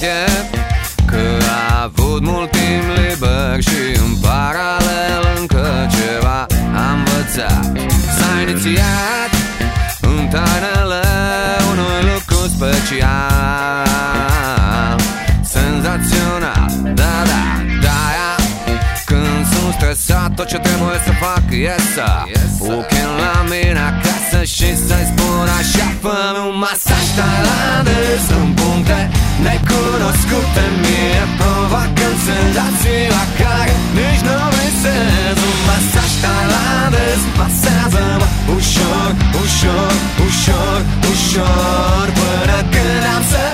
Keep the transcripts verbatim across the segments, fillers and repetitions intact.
e că a avut mult timp liber și în paralel încă ceva a învățat. S-a inițiat în tainele unui lucru special, senzațional, da, da, da-aia. Când sunt stresat, tot ce trebuie să fac e să Uchin la mine acasă și să-i spun așa: fă-mi un masaj tailandez în puncte necunoscute. Mie provoacă senzații la care nici nu visez. Un masaj tailandez, masează-mă ușor, ușor, ușor, ușor, până când am să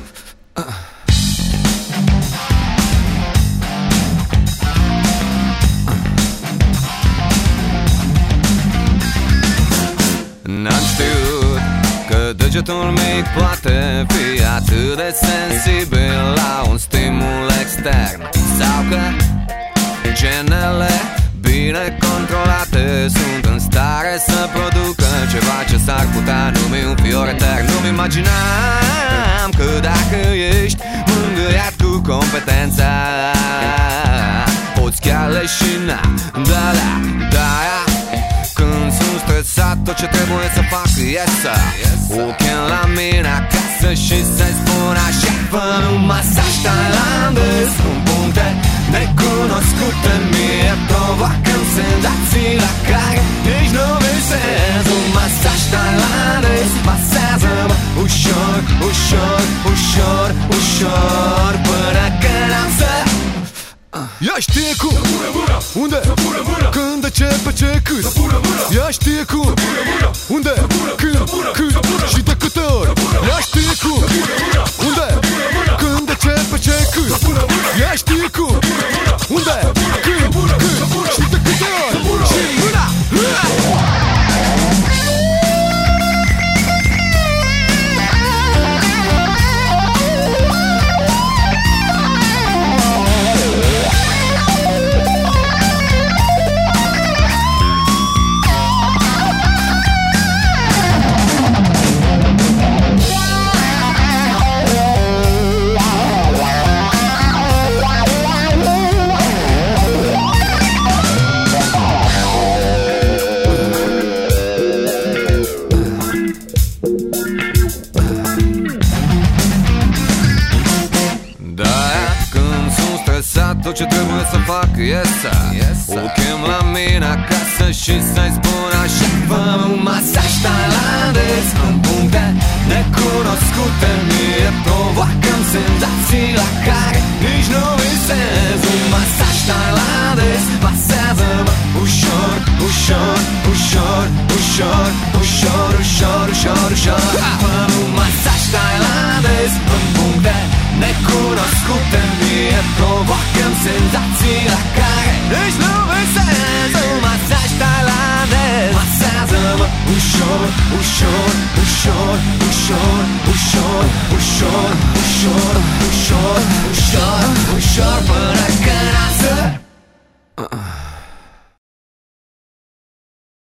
N-am știut că degetul mic poate fi atât de sensibil la un stimul extern, sau că genele bine controlate sunt în stare să producă ceva ce s-ar putea numi un fior etern. Nu-mi imaginam că dacă ești mângâiat cu competența, poți chiar leșina, da, da, da-aia. Când sunt stresat, tot ce trebuie să fac e să Uchin la mine acasă și să-i spun așa: fă-mi un masaj tailandez în puncte necunoscute. Mie provoacă senzații la care nici nu visez. Un masaj tailandez, masează-mă ușor, ușor, ușor, ușor, până când am să Ea știe cum, unde, când, de ce, pe ce, cât. Ea știe cum, unde, când, cât și de câte ori. Ea știe cum, unde, când, de ce, pe ce, cât. Ea știe cum, unde, când, cât și de câte ori. Și mâna, mâna. Tot ce trebuie să fac e să O chem la mine acasă și să-i spun așa: fă-mi un masaj tailandez în puncte necunoscute. Mie provoacă senzații la care nici nu visez. Un masaj tailandez, masează-mă ușor, ușor, ușor, ușor, ușor, ușor, ușor, ușor. Fă-mi un masaj tailandez în puncte necunoscute. Mie provoacă senzații la care nici nu visez. Un masaj tailandez, masează-mă ușor, ușor, ușor, ușor, ușor, ușor, ușor, ușor.